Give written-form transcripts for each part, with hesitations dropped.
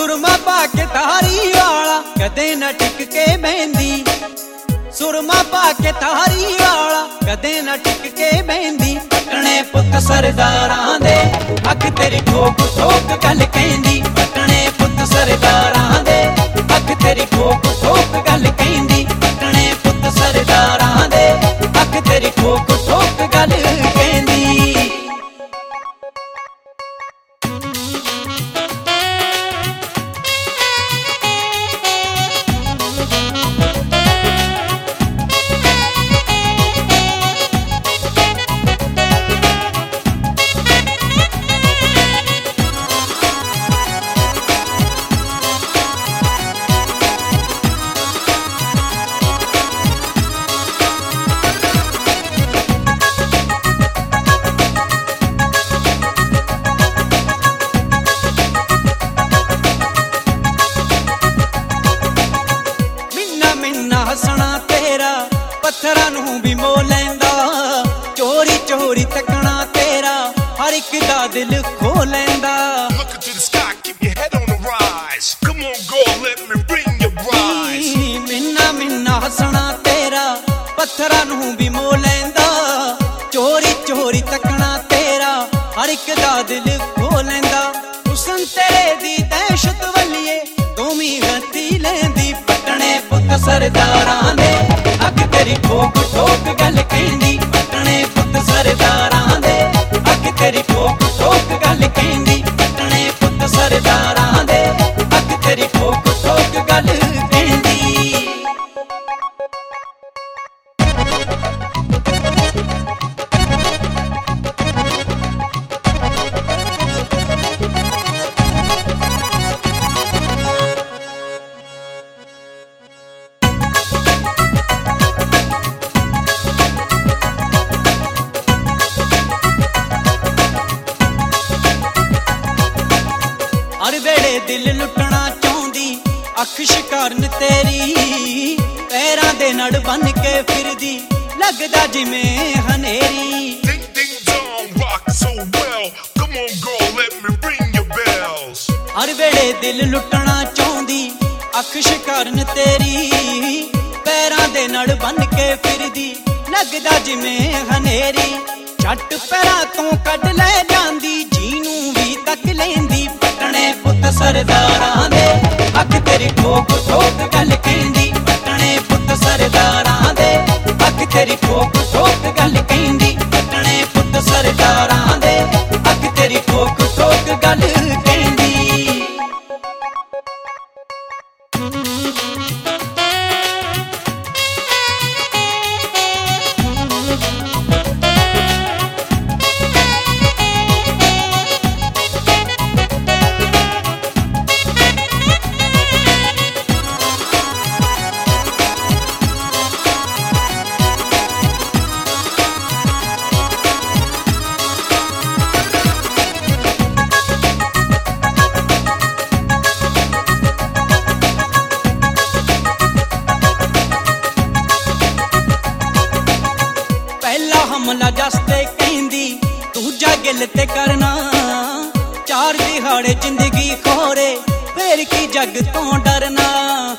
ਸੁਰਮਾ ਪਾ ਕੇ ਧਾਰੀ ਵਾਲਾ ਕਦੇ ਨਾ ਟਿਕ ਕੇ ਬਹਿੰਦੀ, ਸੁਰਮਾ ਪਾ ਕੇ ਧਾਰੀ ਵਾਲਾ ਕਦੇ ਨਾ ਟਿਕ ਕੇ ਬਹਿੰਦੀ। ਪਟਣੇ ਪੁੱਤ ਸਰਦਾਰਾਂ ਦੇ ਅੱਖ ਤੇਰੀ ਠੋਕ ਠੋਕ ਗੱਲ ਕਹਿੰਦੀ, ਪਟਣੇ ਪੁੱਤ ਸਰਦਾਰਾਂ ਦੇ ਅੱਖ ਤੇਰੀ ਠੋਕ ਠੋਕ ਗੱਲ ਕਹਿੰਦੀ, ਪਟਣੇ ਪੁੱਤ ਸਰਦਾਰਾਂ ਦੇ ਅੱਖ ਤੇਰੀ ਠੋਕ ਠੋਕ ਗੱਲ ਕਹਿੰਦੀ। ਹੱਸਣਾ ਤੇਰਾ ਪੱਥਰਾਂ ਨੂੰ ਵੀ ਮੋਹ ਲੈਂਦਾ, ਚੋਰੀ ਚੋਰੀ ਤੱਕਣਾ ਤੇਰਾ ਹਰ ਇੱਕ ਦਾ ਦਿਲ ਖੋ ਲੈਂਦਾ। ਮਿੰਨਾ ਮਿੰਨਾ ਹੱਸਣਾ ਤੇਰਾ ਪੱਥਰਾਂ ਨੂੰ ਵੀ ਮੋਹ ਲੈਂਦਾ, ਚੋਰੀ ਚੋਰੀ ਤੱਕਣਾ ਤੇਰਾ ਹਰ ਇੱਕ ਦਾ ਦਿਲ ਖੋ ਲੈਂਦਾ। ਹੁਸਨ ਤੇਰੇ ਦੀ ਦਹਿਸ਼ਤ ਵੱਲੀਏ ਤੂੰ ਵੀ ਹੱਥੀ ਲੈਂਦੀ, ਪਟਣੇ ਪੁੱਤ ਸਰਦਾਰਾਂ ਦੇ ਅੱਖ ਤੇਰੀ ਠੋਕ ਠੋਕ ਗੱਲ ਕਹਿੰਦੀ, ਪਟਣੇ ਪੁੱਤ ਸਰਦਾਰਾਂ ਦੇ ਅੱਖ ਤੇਰੀ ਠੋਕ ਠੋਕ ਗੱਲ ਕਹਿੰਦੀ, ਪਟਣੇ ਪੁੱਤ ਸਰਦਾਰਾਂ ਦੇ ਅੱਖ ਤੇਰੀ ਠੋਕ ਠੋਕ ਗੱਲ ਕਹਿੰਦੀ। ਹਰ ਵੇਲੇ ਦਿਲ ਲੁੱਟਣਾ ਚਾਹੁੰਦੀ ਅੱਖ ਸ਼ਿਕਾਰਨ ਤੇਰੀ, ਪੈਰਾਂ ਦੇ ਨੜ ਬੰਨ ਕੇ ਫਿਰਦੀ ਲੱਗਦਾ ਜਿਵੇਂ ਹਨੇਰੀ। ਹਰ ਵੇਲੇ ਦਿਲ ਲੁੱਟਣਾ ਚਾਹੁੰਦੀ ਅੱਖ ਸ਼ਿਕਾਰਨ ਤੇਰੀ, ਪੈਰਾਂ ਦੇ ਨੜ ਬੰਨ ਕੇ ਫਿਰਦੀ ਲੱਗਦਾ ਜਿਵੇਂ ਹਨੇਰੀ। ਛੱਟ ਪੈਰਾਂ ਤੋਂ ਕੱਢ ਲੈ ਜਾਂਦੀ ਜਿਹਨੂੰ ਵੀ ਤੱਕ ਲੈਂਦੀ, ਪਟਣੇ ਪੁੱਤ ਸਰਦਾਰਾਂ ਦੇ ਅੱਖ ਤੇਰੀ ਠੋਕ ਠੋਕ ਗੱਲ ਕਹਿੰਦੀ, ਪਟਣੇ ਪੁੱਤ ਸਰਦਾਰਾਂ ਦੇ ਅੱਖ ਤੇਰੀ ਠੋਕ ਠੋਕ ਗੱਲ ਕਹਿੰਦੀ, ਪਟਣੇ ਪੁੱਤ ਸਰਦਾਰਾਂ ਦੇ ਅੱਖ ਤੇਰੀ ਠੋਕ ਠੋਕ ਗੱਲ ਕਹਿੰਦੀ। ਹਮਲਾ ਜਸਤੇ ਕਹਿੰਦੀ ਦੂਜਾ ਗਿਲ ਤੇ ਕਰਨਾ, ਚਾਰ ਦਿਹਾੜੇ ਜ਼ਿੰਦਗੀ ਖੋਰੇ ਫੇਰ ਕੀ ਜੱਗ ਤੋਂ ਡਰਨਾ।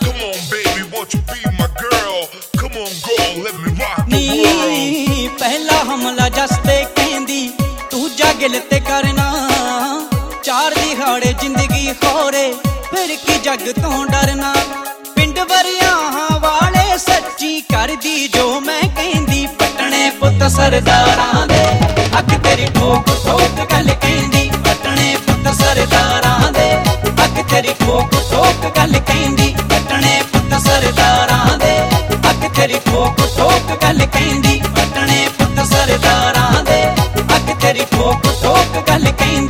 ਨੀ ਪਹਿਲਾ ਹਮਲਾ ਜਸਤੇ ਕਹਿੰਦੀ ਦੂਜਾ ਗਿਲ ਤੇ ਕਰਨਾ, ਚਾਰ ਦਿਹਾੜੇ ਜ਼ਿੰਦਗੀ ਖੋਰੇ ਫੇਰ ਕੀ ਜੱਗ ਤੋਂ ਡਰਨਾ। ਪਿੰਡ ਵਰਿਆਹਾਂ ਵਾਲੇ ਸੱਚੀ ਕਰਦੀ ਜੋ ਮੈਂ ਕਹਿੰਦੀ, ਪਟਣੇ ਪੁੱਤ ਸਰਦਾਰਾਂ ਦੇ ਅੱਖ ਤੇਰੀ ਠੋਕ ਠੋਕ ਗੱਲ ਕਹਿੰਦੀ, ਪਟਣੇ ਪੁੱਤ ਸਰਦਾਰਾਂ ਦੇ ਅੱਖ ਤੇਰੀ ਠੋਕ ਠੋਕ ਗੱਲ ਕਹਿੰਦੀ, ਪਟਣੇ ਪੁੱਤ ਸਰਦਾਰਾਂ ਦੇ ਅੱਖ ਤੇਰੀ ਠੋਕ ਠੋਕ ਗੱਲ ਕਹਿੰਦੀ, ਪਟਣੇ ਪੁੱਤ ਸਰਦਾਰਾਂ ਦੇ ਅੱਖ ਤੇਰੀ ਠੋਕ ਠੋਕ ਗੱਲ ਕਹਿੰਦੀ।